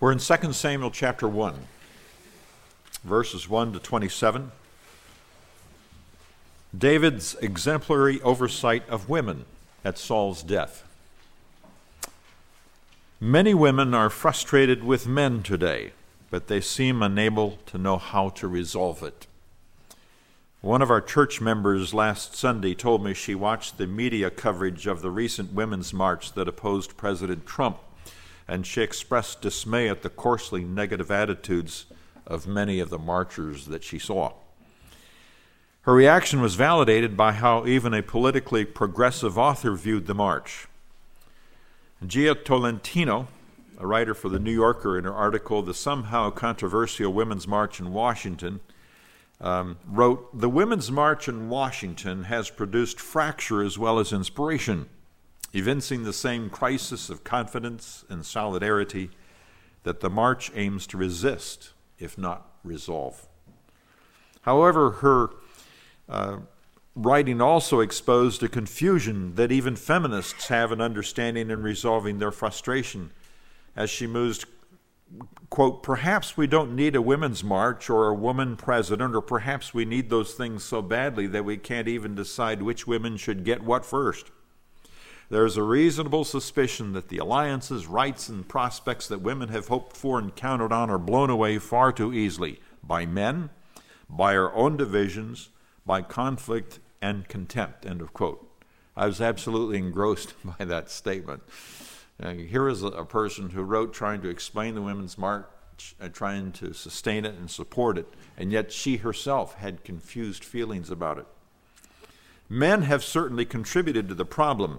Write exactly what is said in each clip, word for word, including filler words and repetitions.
We're in Second Samuel chapter one, verses one to twenty-seven. David's exemplary oversight of women at Saul's death. Many women are frustrated with men today, but they seem unable to know how to resolve it. One of our church members last Sunday told me she watched the media coverage of the recent Women's March that opposed President Trump, and she expressed dismay at the coarsely negative attitudes of many of the marchers that she saw. Her reaction was validated by how even a politically progressive author viewed the march. Gia Tolentino, a writer for The New Yorker, in her article, The Somehow Controversial Women's March in Washington, um, wrote, "The Women's March in Washington has produced fracture as well as inspiration, evincing the same crisis of confidence and solidarity that the march aims to resist, if not resolve." However, her uh, writing also exposed a confusion that even feminists have in understanding and resolving their frustration, as she mused, quote, "Perhaps we don't need a women's march or a woman president, or perhaps we need those things so badly that we can't even decide which women should get what first. There is a reasonable suspicion that the alliances, rights, and prospects that women have hoped for and counted on are blown away far too easily by men, by our own divisions, by conflict and contempt," end of quote. I was absolutely engrossed by that statement. Uh, here is a, a person who wrote trying to explain the Women's March, uh, trying to sustain it and support it, and yet she herself had confused feelings about it. Men have certainly contributed to the problem.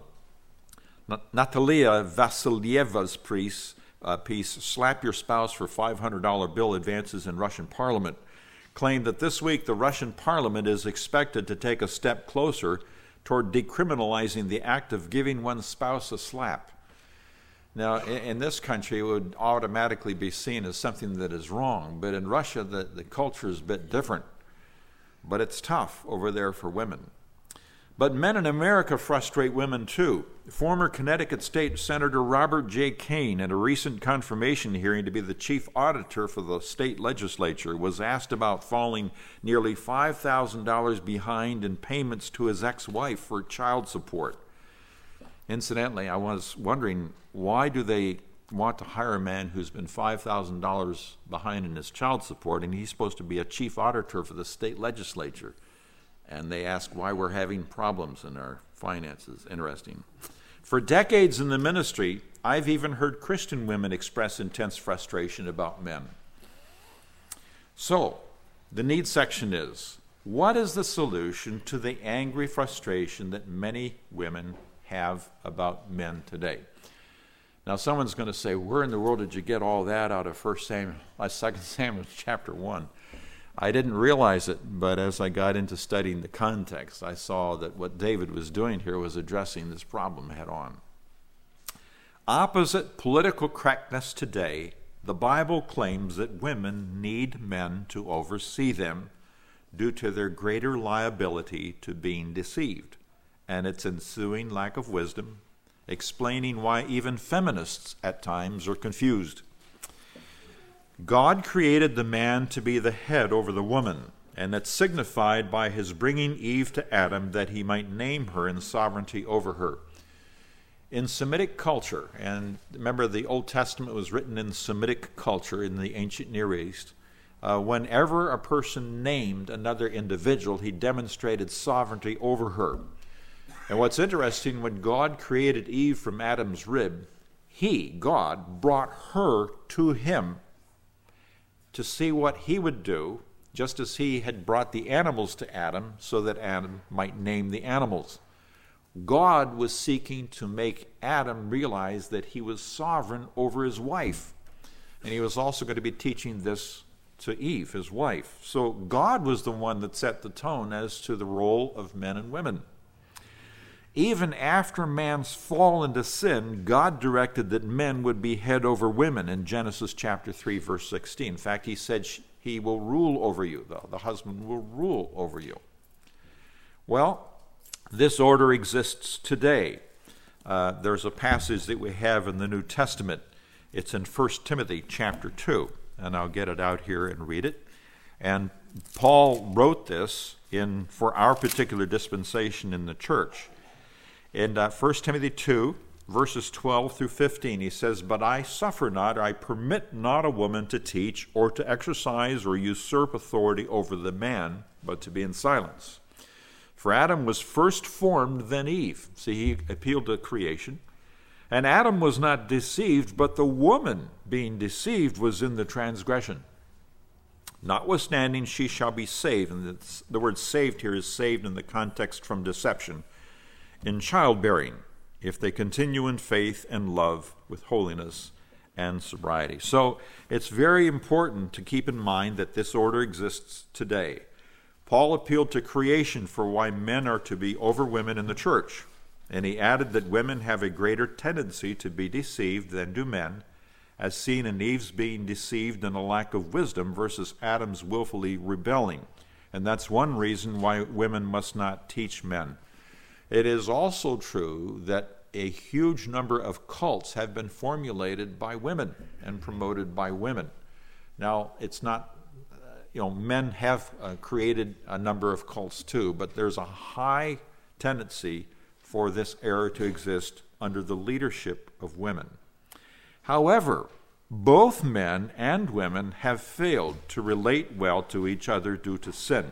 Natalia Vasilyeva's piece, uh, piece, Slap Your Spouse for five hundred dollars Bill Advances in Russian Parliament, claimed that this week the Russian Parliament is expected to take a step closer toward decriminalizing the act of giving one's spouse a slap. Now, in, in this country, it would automatically be seen as something that is wrong, but in Russia, the, the culture is a bit different. But it's tough over there for women. But men in America frustrate women too. Former Connecticut State Senator Robert J. Kane, at a recent confirmation hearing to be the chief auditor for the state legislature, was asked about falling nearly five thousand dollars behind in payments to his ex-wife for child support. Incidentally, I was wondering, why do they want to hire a man who's been five thousand dollars behind in his child support, and he's supposed to be a chief auditor for the state legislature? And they ask why we're having problems in our finances. Interesting. For decades in the ministry, I've even heard Christian women express intense frustration about men. So, the need section is, what is the solution to the angry frustration that many women have about men today? Now, someone's going to say, where in the world did you get all that out of First Samuel, uh, Second Samuel chapter one? I didn't realize it, but as I got into studying the context, I saw that what David was doing here was addressing this problem head on. Opposite political correctness today, the Bible claims that women need men to oversee them due to their greater liability to being deceived and its ensuing lack of wisdom, explaining why even feminists at times are confused. God created the man to be the head over the woman, and it's signified by his bringing Eve to Adam that he might name her in sovereignty over her. In Semitic culture, and remember the Old Testament was written in Semitic culture in the ancient Near East, uh, whenever a person named another individual, he demonstrated sovereignty over her. And what's interesting, when God created Eve from Adam's rib, he, God, brought her to him to see what he would do, just as he had brought the animals to Adam so that Adam might name the animals. God was seeking to make Adam realize that he was sovereign over his wife. And he was also going to be teaching this to Eve, his wife. So God was the one that set the tone as to the role of men and women. Even after man's fall into sin, God directed that men would be head over women in Genesis chapter three, verse sixteen. In fact, he said he will rule over you. The, the husband will rule over you. Well, this order exists today. Uh, there's a passage that we have in the New Testament It's in First Timothy chapter two, and I'll get it out here and read it. And Paul wrote this in for our particular dispensation in the church. In uh, First Timothy two, verses twelve through fifteen, he says, "But I suffer not, I permit not a woman to teach or to exercise or usurp authority over the man, but to be in silence. For Adam was first formed, then Eve." See, he appealed to creation. "And Adam was not deceived, but the woman, being deceived, was in the transgression. Notwithstanding, she shall be saved." And the word saved here is saved in the context from deception. "In childbearing, if they continue in faith and love with holiness and sobriety." So it's very important to keep in mind that this order exists today. Paul appealed to creation for why men are to be over women in the church. And he added that women have a greater tendency to be deceived than do men, as seen in Eve's being deceived in a lack of wisdom versus Adam's willfully rebelling. And that's one reason why women must not teach men. It is also true that a huge number of cults have been formulated by women and promoted by women. Now, it's not, uh, you know, men have uh, created a number of cults too, but there's a high tendency for this error to exist under the leadership of women. However, both men and women have failed to relate well to each other due to sin.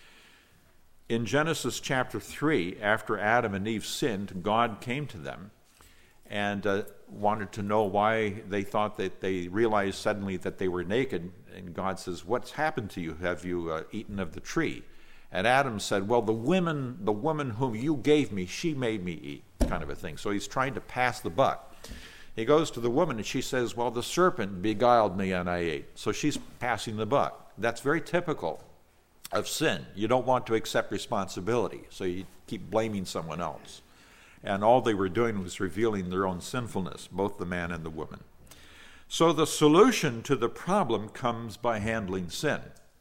In Genesis chapter three, after Adam and Eve sinned, God came to them and uh, wanted to know why they thought that they realized suddenly that they were naked. And God says, "What's happened to you? Have you uh, eaten of the tree?" And Adam said, "Well, the woman, the woman whom you gave me, she made me eat," kind of a thing. So he's trying to pass the buck. He goes to the woman and she says, "Well, the serpent beguiled me and I ate." So she's passing the buck. That's very typical of sin. You don't want to accept responsibility, so you keep blaming someone else. And all they were doing was revealing their own sinfulness, both the man and the woman. So the solution to the problem comes by handling sin.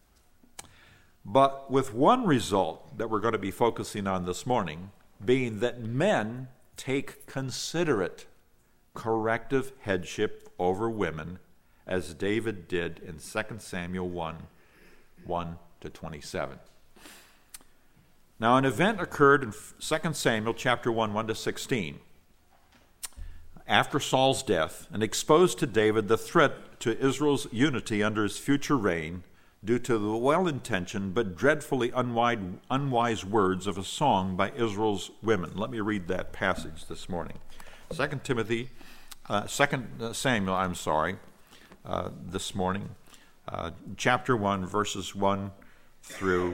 But with one result that we're going to be focusing on this morning, being that men take considerate corrective headship over women, as David did in Second Samuel one, one to twenty-seven. Now, an event occurred in Second Samuel chapter one, one to sixteen, after Saul's death, and exposed to David the threat to Israel's unity under his future reign due to the well-intentioned but dreadfully unwise words of a song by Israel's women. Let me read that passage this morning. Second Timothy, uh, Second Samuel, I'm sorry, uh, this morning, uh, chapter one, verses one through,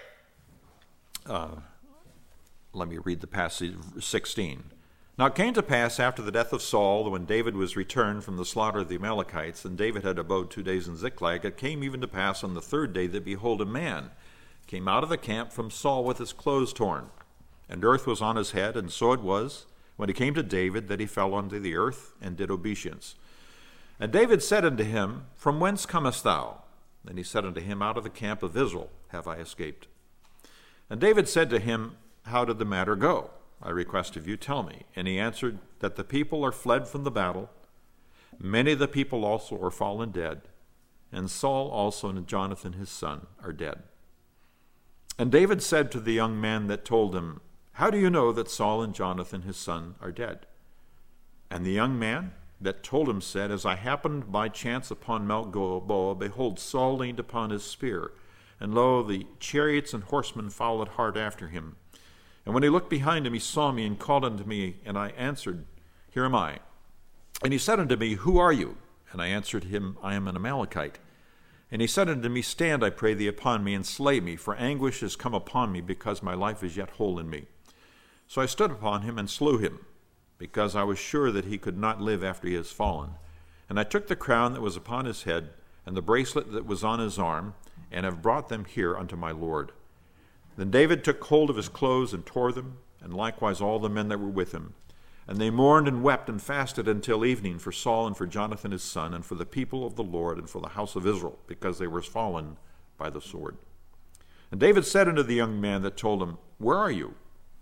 uh, let me read the passage, sixteen. "Now it came to pass after the death of Saul, when David was returned from the slaughter of the Amalekites, and David had abode two days in Ziklag, it came even to pass on the third day that, behold, a man came out of the camp from Saul with his clothes torn, and earth was on his head, and so it was, when he came to David, that he fell unto the earth, and did obeisance. And David said unto him, From whence comest thou? And he said unto him, Out of the camp of Israel have I escaped. And David said to him, How did the matter go? I request of you, tell me. And he answered, That the people are fled from the battle. Many of the people also are fallen dead. And Saul also and Jonathan his son are dead. And David said to the young man that told him, How do you know that Saul and Jonathan his son are dead? And the young man that told him said, As I happened by chance upon Mount Gilboa, behold, Saul leaned upon his spear. And lo, the chariots and horsemen followed hard after him. And when he looked behind him, he saw me and called unto me, and I answered, Here am I. And he said unto me, Who are you? And I answered him, I am an Amalekite. And he said unto me, Stand, I pray thee, upon me, and slay me, for anguish is come upon me, because my life is yet whole in me. So I stood upon him and slew him, because I was sure that he could not live after he has fallen. And I took the crown that was upon his head, and the bracelet that was on his arm, and have brought them here unto my Lord. Then David took hold of his clothes and tore them, and likewise all the men that were with him. And they mourned and wept and fasted until evening for Saul and for Jonathan his son, and for the people of the Lord and for the house of Israel, because they were fallen by the sword. And David said unto the young man that told him, Where are you?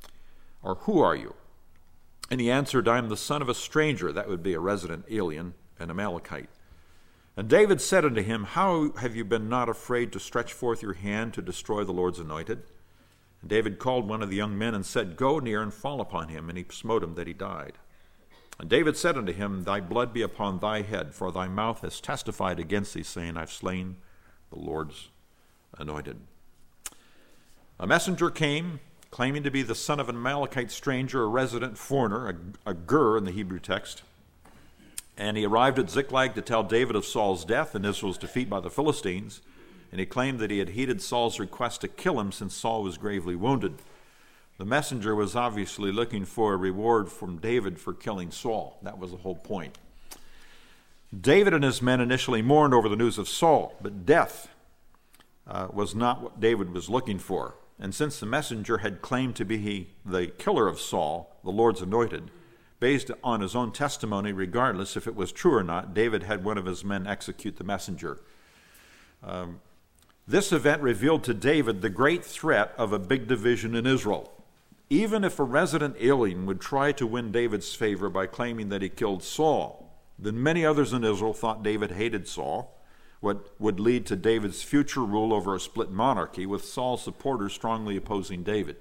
Or who are you? And he answered, I am the son of a stranger, that would be a resident alien, an Amalekite. And David said unto him, How have you been not afraid to stretch forth your hand to destroy the Lord's anointed? And David called one of the young men and said, Go near and fall upon him. And he smote him that he died. And David said unto him, Thy blood be upon thy head, for thy mouth has testified against thee, saying, I've slain the Lord's anointed. A messenger came, claiming to be the son of an Amalekite stranger, a resident foreigner, a, a gur in the Hebrew text. And he arrived at Ziklag to tell David of Saul's death and Israel's defeat by the Philistines. And he claimed that he had heeded Saul's request to kill him since Saul was gravely wounded. The messenger was obviously looking for a reward from David for killing Saul. That was the whole point. David and his men initially mourned over the news of Saul, but death uh, was not what David was looking for. And since the messenger had claimed to be the killer of Saul, the Lord's anointed, based on his own testimony, regardless if it was true or not, David had one of his men execute the messenger. Um, this event revealed to David the great threat of a big division in Israel. Even if a resident alien would try to win David's favor by claiming that he killed Saul, then many others in Israel thought David hated Saul, what would lead to David's future rule over a split monarchy, with Saul's supporters strongly opposing David.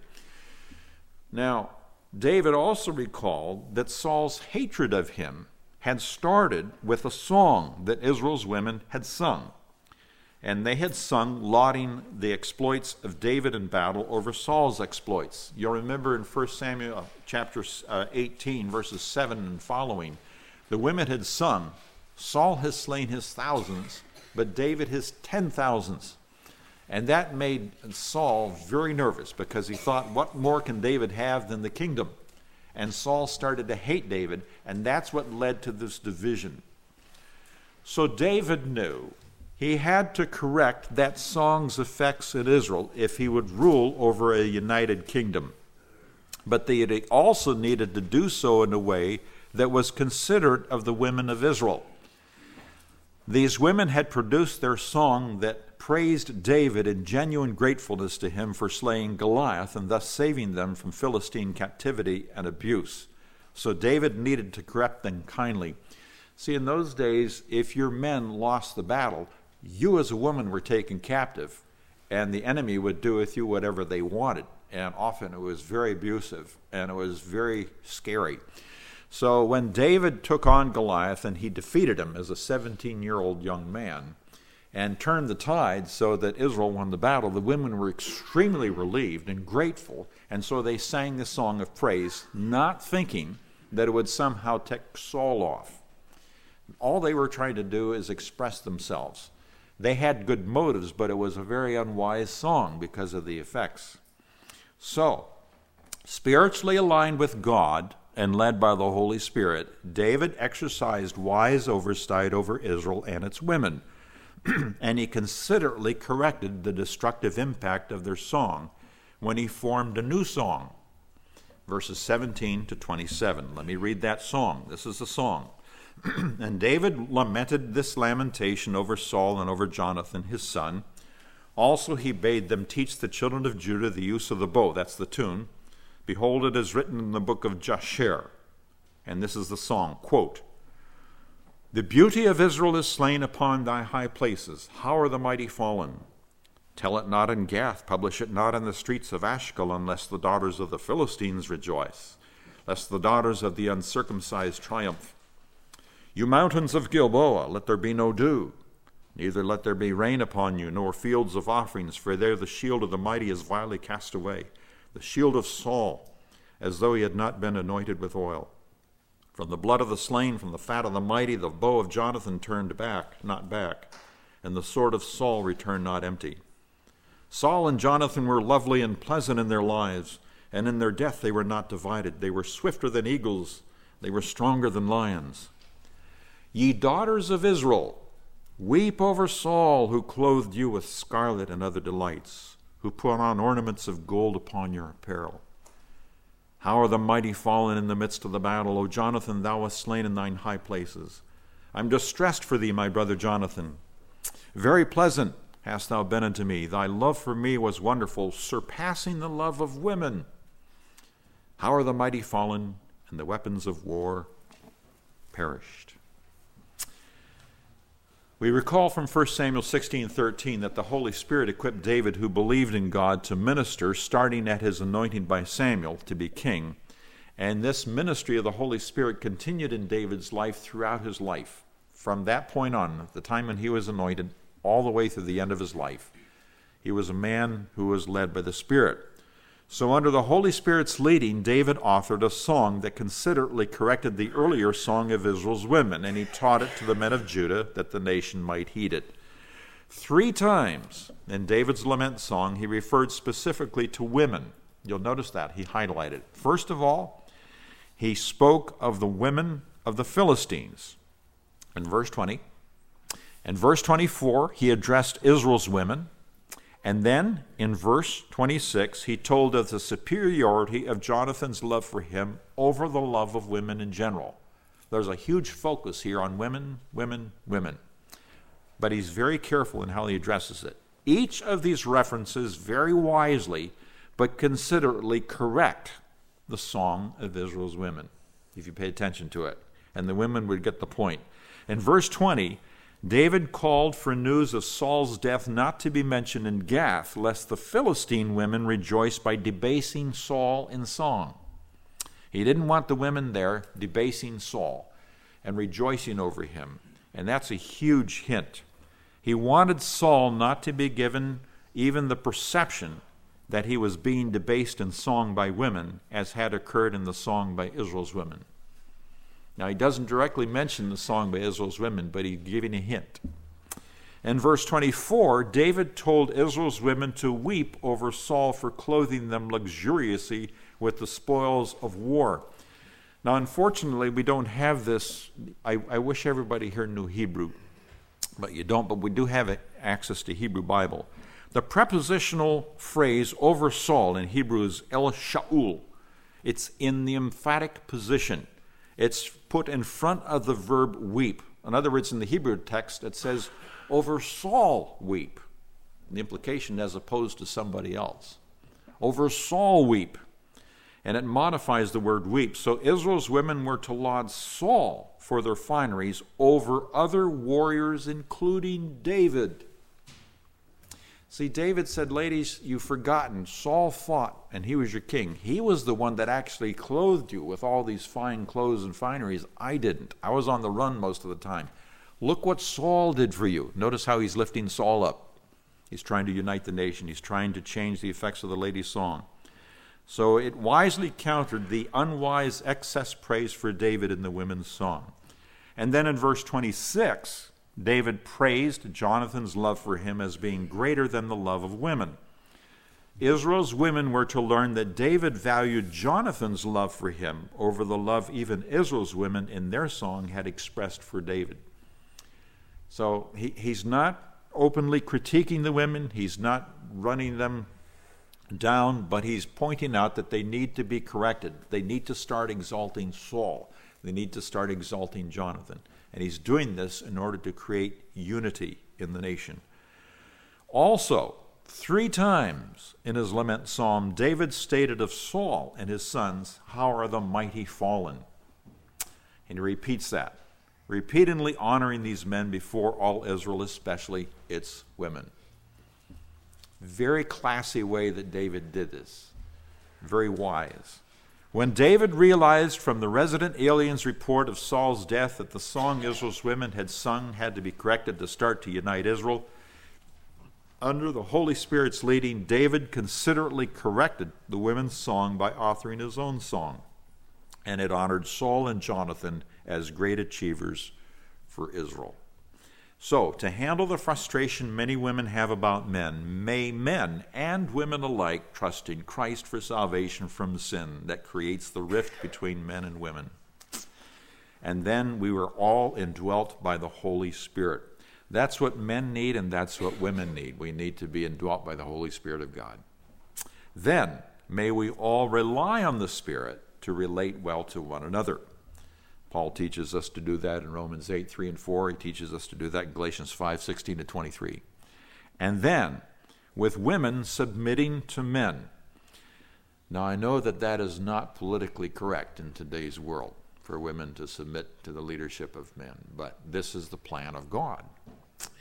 Now, David also recalled that Saul's hatred of him had started with a song that Israel's women had sung. And they had sung lauding the exploits of David in battle over Saul's exploits. You'll remember in First Samuel chapter eighteen, verses seven and following, the women had sung, Saul has slain his thousands, but David his ten thousands. And that made Saul very nervous because he thought, what more can David have than the kingdom? And Saul started to hate David, and that's what led to this division. So David knew he had to correct that song's effects in Israel if he would rule over a united kingdom. But he also needed to do so in a way that was considerate of the women of Israel. These women had produced their song that praised David in genuine gratefulness to him for slaying Goliath and thus saving them from Philistine captivity and abuse. So David needed to correct them kindly. See, in those days, if your men lost the battle, you as a woman were taken captive, and the enemy would do with you whatever they wanted. And often it was very abusive, and it was very scary. So when David took on Goliath and he defeated him as a seventeen-year-old young man and turned the tide so that Israel won the battle, the women were extremely relieved and grateful, and so they sang this song of praise, not thinking that it would somehow take Saul off. All they were trying to do is express themselves. They had good motives, but it was a very unwise song because of the effects. So, spiritually aligned with God and led by the Holy Spirit, David exercised wise oversight over Israel and its women, and he considerately corrected the destructive impact of their song when he formed a new song. Verses seventeen to twenty-seven. Let me read that song. This is the song. And David lamented this lamentation over Saul and over Jonathan his son. Also he bade them teach the children of Judah the use of the bow. That's the tune. Behold, it is written in the book of Jasher. And this is the song, quote, The beauty of Israel is slain upon thy high places. How are the mighty fallen? Tell it not in Gath, publish it not in the streets of Ashkelon, lest the daughters of the Philistines rejoice, lest the daughters of the uncircumcised triumph. You mountains of Gilboa, let there be no dew, neither let there be rain upon you, nor fields of offerings, for there the shield of the mighty is vilely cast away, the shield of Saul, as though he had not been anointed with oil. From the blood of the slain, from the fat of the mighty, the bow of Jonathan turned back, not back, and the sword of Saul returned not empty. Saul and Jonathan were lovely and pleasant in their lives, and in their death they were not divided. They were swifter than eagles, they were stronger than lions. Ye daughters of Israel, weep over Saul, who clothed you with scarlet and other delights, who put on ornaments of gold upon your apparel. How are the mighty fallen in the midst of the battle? O Jonathan, thou wast slain in thine high places. I am distressed for thee, my brother Jonathan. Very pleasant hast thou been unto me. Thy love for me was wonderful, surpassing the love of women. How are the mighty fallen, and the weapons of war perished? We recall from First Samuel sixteen thirteen that the Holy Spirit equipped David, who believed in God, to minister, starting at his anointing by Samuel to be king. And this ministry of the Holy Spirit continued in David's life throughout his life. From that point on, the time when he was anointed, all the way through the end of his life, he was a man who was led by the Spirit. So under the Holy Spirit's leading, David authored a song that considerately corrected the earlier song of Israel's women, and he taught it to the men of Judah that the nation might heed it. Three times in David's lament song, he referred specifically to women. You'll notice that. He highlighted. First of all, he spoke of the women of the Philistines in verse twenty. In verse twenty-four, he addressed Israel's women. And then, in verse twenty-six, he told of the superiority of Jonathan's love for him over the love of women in general. There's a huge focus here on women, women, women. But he's very careful in how he addresses it. Each of these references very wisely, but considerately correct the song of Israel's women, if you pay attention to it. And the women would get the point. In verse twenty, David called for news of Saul's death not to be mentioned in Gath, lest the Philistine women rejoice by debasing Saul in song. He didn't want the women there debasing Saul and rejoicing over him. And that's a huge hint. He wanted Saul not to be given even the perception that he was being debased in song by women, as had occurred in the song by Israel's women. Now, he doesn't directly mention the song by Israel's women, but he's giving a hint. In verse twenty-four, David told Israel's women to weep over Saul for clothing them luxuriously with the spoils of war. Now, unfortunately, we don't have this. I, I wish everybody here knew Hebrew, but you don't, but we do have access to Hebrew Bible. The prepositional phrase over Saul in Hebrew is El Shaul. It's in the emphatic position. It's put in front of the verb weep. In other words, in the Hebrew text, it says, over Saul weep. The implication as opposed to somebody else. Over Saul weep. And it modifies the word weep. So Israel's women were to laud Saul for their fineries over other warriors, including David. See, David said, ladies, you've forgotten, Saul fought, and he was your king. He was the one that actually clothed you with all these fine clothes and fineries. I didn't. I was on the run most of the time. Look what Saul did for you. Notice how he's lifting Saul up. He's trying to unite the nation. He's trying to change the effects of the lady's song. So it wisely countered the unwise excess praise for David in the women's song. And then in verse twenty-six, David praised Jonathan's love for him as being greater than the love of women. Israel's women were to learn that David valued Jonathan's love for him over the love even Israel's women in their song had expressed for David. So he, he's not openly critiquing the women. He's not running them down, but he's pointing out that they need to be corrected. They need to start exalting Saul. They need to start exalting Jonathan. And he's doing this in order to create unity in the nation. Also, three times in his lament psalm, David stated of Saul and his sons, how are the mighty fallen? And he repeats that, repeatedly honoring these men before all Israel, especially its women. Very classy way that David did this. Very wise. When David realized from the resident alien's report of Saul's death that the song Israel's women had sung had to be corrected to start to unite Israel, under the Holy Spirit's leading, David considerately corrected the women's song by authoring his own song. And it honored Saul and Jonathan as great achievers for Israel. So, to handle the frustration many women have about men, may men and women alike trust in Christ for salvation from sin that creates the rift between men and women. And then we were all indwelt by the Holy Spirit. That's what men need, and that's what women need. We need to be indwelt by the Holy Spirit of God. Then, may we all rely on the Spirit to relate well to one another. Paul teaches us to do that in Romans eight, three and four. He teaches us to do that in Galatians five, sixteen to twenty-three. And then, with women submitting to men. Now, I know that that is not politically correct in today's world for women to submit to the leadership of men, but this is the plan of God.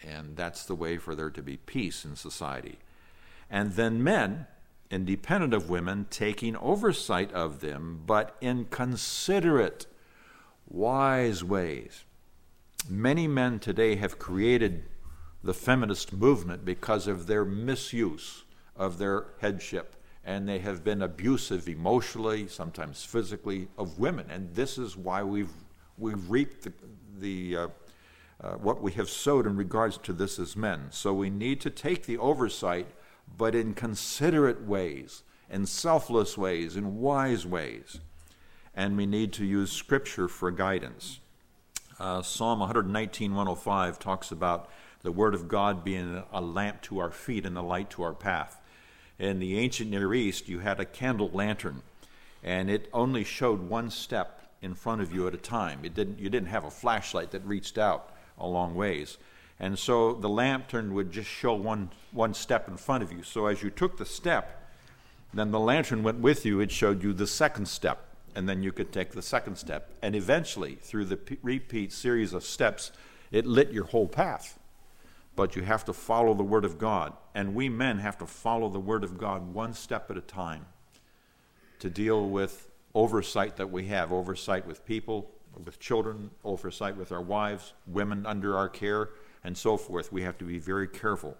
And that's the way for there to be peace in society. And then men, independent of women, taking oversight of them, but in considerate, wise ways. Many men today have created the feminist movement because of their misuse of their headship, and they have been abusive emotionally, sometimes physically, of women. And this is why we've we've reaped the, the uh, uh, what we have sowed in regards to this as men. So we need to take the oversight, but in considerate ways, in selfless ways, in wise ways. And we need to use Scripture for guidance. Uh, Psalm one nineteen, one oh five talks about the Word of God being a lamp to our feet and a light to our path. In the ancient Near East, you had a candle lantern, and it only showed one step in front of you at a time. It didn't. You didn't have a flashlight that reached out a long ways. And so the lantern would just show one, one step in front of you. So as you took the step, then the lantern went with you. It showed you the second step, and then you could take the second step. And eventually, through the p- repeat series of steps, it lit your whole path. But you have to follow the Word of God. And we men have to follow the Word of God one step at a time to deal with oversight that we have, oversight with people, with children, oversight with our wives, women under our care, and so forth. We have to be very careful.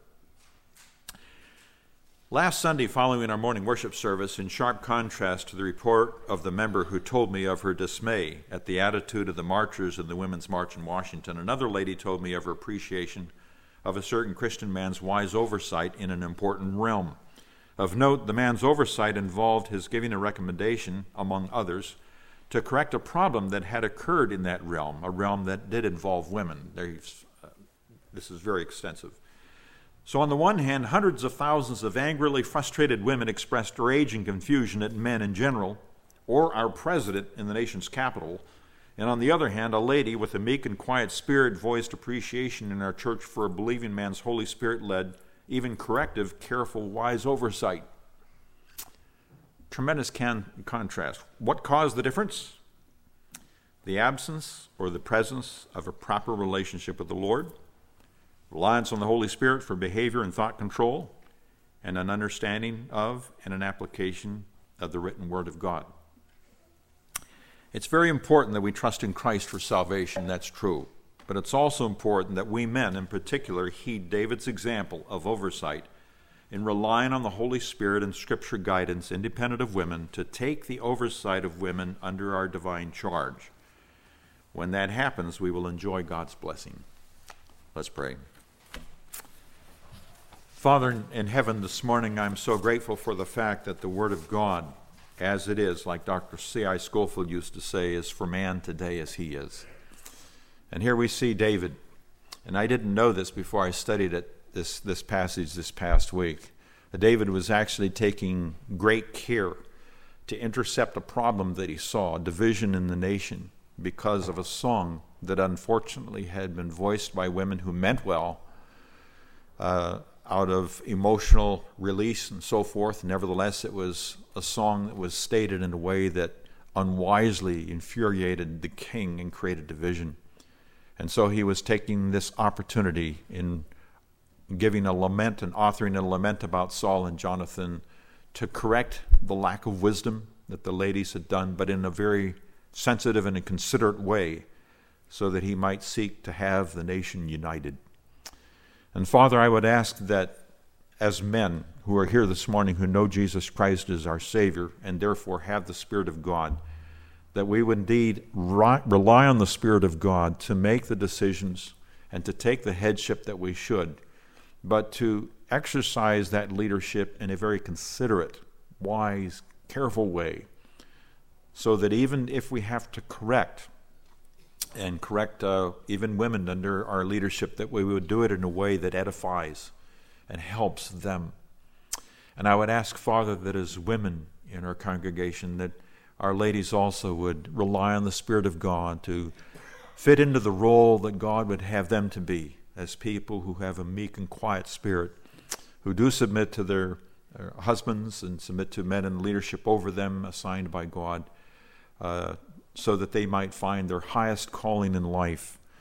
Last Sunday, following our morning worship service, in sharp contrast to the report of the member who told me of her dismay at the attitude of the marchers in the Women's March in Washington, another lady told me of her appreciation of a certain Christian man's wise oversight in an important realm. Of note, the man's oversight involved his giving a recommendation, among others, to correct a problem that had occurred in that realm, a realm that did involve women. There's, uh, this is very extensive. So on the one hand, hundreds of thousands of angrily frustrated women expressed rage and confusion at men in general, or our president in the nation's capital. And on the other hand, a lady with a meek and quiet spirit voiced appreciation in our church for a believing man's Holy Spirit-led, even corrective, careful, wise oversight. Tremendous can- contrast. What caused the difference? The absence or the presence of a proper relationship with the Lord, reliance on the Holy Spirit for behavior and thought control, and an understanding of and an application of the written Word of God. It's very important that we trust in Christ for salvation, that's true. But it's also important that we men in particular heed David's example of oversight in relying on the Holy Spirit and Scripture guidance, independent of women, to take the oversight of women under our divine charge. When that happens, we will enjoy God's blessing. Let's pray. Father in heaven, this morning I'm so grateful for the fact that the Word of God, as it is, like Doctor C I Scofield used to say, is for man today as he is. And here we see David, and I didn't know this before I studied it, this, this passage this past week. David was actually taking great care to intercept a problem that he saw, a division in the nation, because of a song that unfortunately had been voiced by women who meant well, uh, out of emotional release and so forth. Nevertheless, it was a song that was stated in a way that unwisely infuriated the king and created division. And so he was taking this opportunity in giving a lament and authoring a lament about Saul and Jonathan to correct the lack of wisdom that the ladies had done, but in a very sensitive and a considerate way, so that he might seek to have the nation united. And Father, I would ask that as men who are here this morning who know Jesus Christ as our Savior and therefore have the Spirit of God, that we would indeed rely on the Spirit of God to make the decisions and to take the headship that we should, but to exercise that leadership in a very considerate, wise, careful way, so that even if we have to correct and correct uh, even women under our leadership, that we would do it in a way that edifies and helps them. And I would ask, Father, that as women in our congregation, that our ladies also would rely on the Spirit of God to fit into the role that God would have them to be, as people who have a meek and quiet spirit, who do submit to their, their husbands and submit to men in leadership over them assigned by God, uh, so that they might find their highest calling in life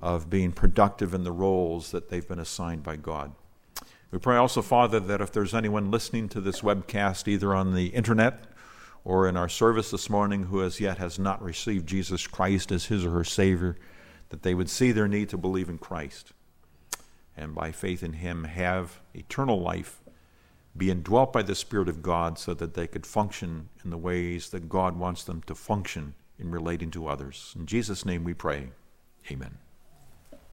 of being productive in the roles that they've been assigned by God. We pray also, Father, that if there's anyone listening to this webcast, either on the internet or in our service this morning, who as yet has not received Jesus Christ as his or her Savior, that they would see their need to believe in Christ, and by faith in him have eternal life, be indwelt by the Spirit of God so that they could function in the ways that God wants them to function in relating to others. In Jesus' name we pray. Amen.